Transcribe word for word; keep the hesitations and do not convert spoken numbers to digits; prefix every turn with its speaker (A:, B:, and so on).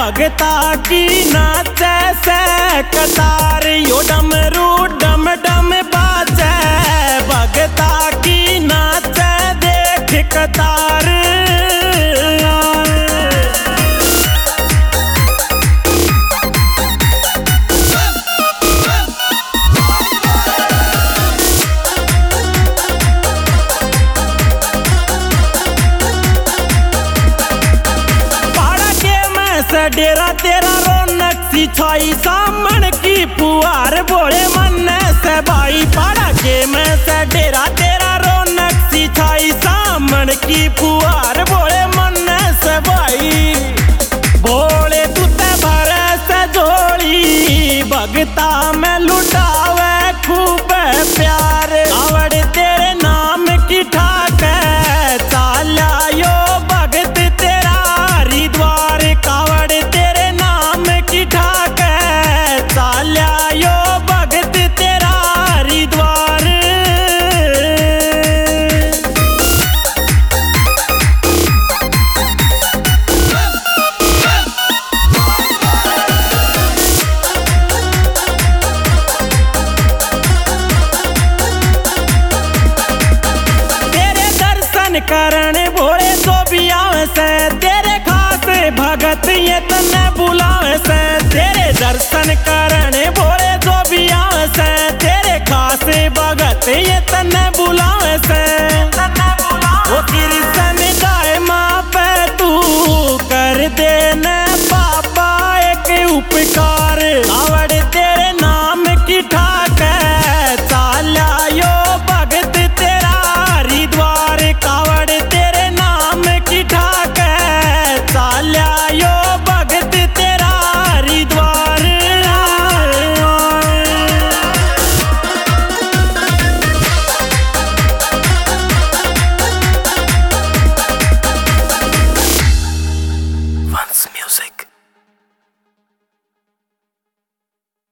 A: भगता की नाचे से कतार यो डमरू डम डम बाजे भगता की नाचे देख कतार। डेरा तेरा रौनक सी छाई सामन की पुआर बोले मन से भाई पाड़ा के में से डेरा तेरा रौनक सी छाई सामन की पुआर बोले मन से भाई बोले तुते भरे से जोड़ी भगता में लुटावे खूब प्यार आवड़ तेरे नाम की ठाक चाला यो भगत तेरा हरिद्वार कावड़ तेरे नाम की ठाक चाल्या यो भगत तेरा हरिद्वार। तेरे दर्शन करण भोले तो भी आवे से तेरे खास भगत ये तने बुलावे से तेरे दर्शन करने भोले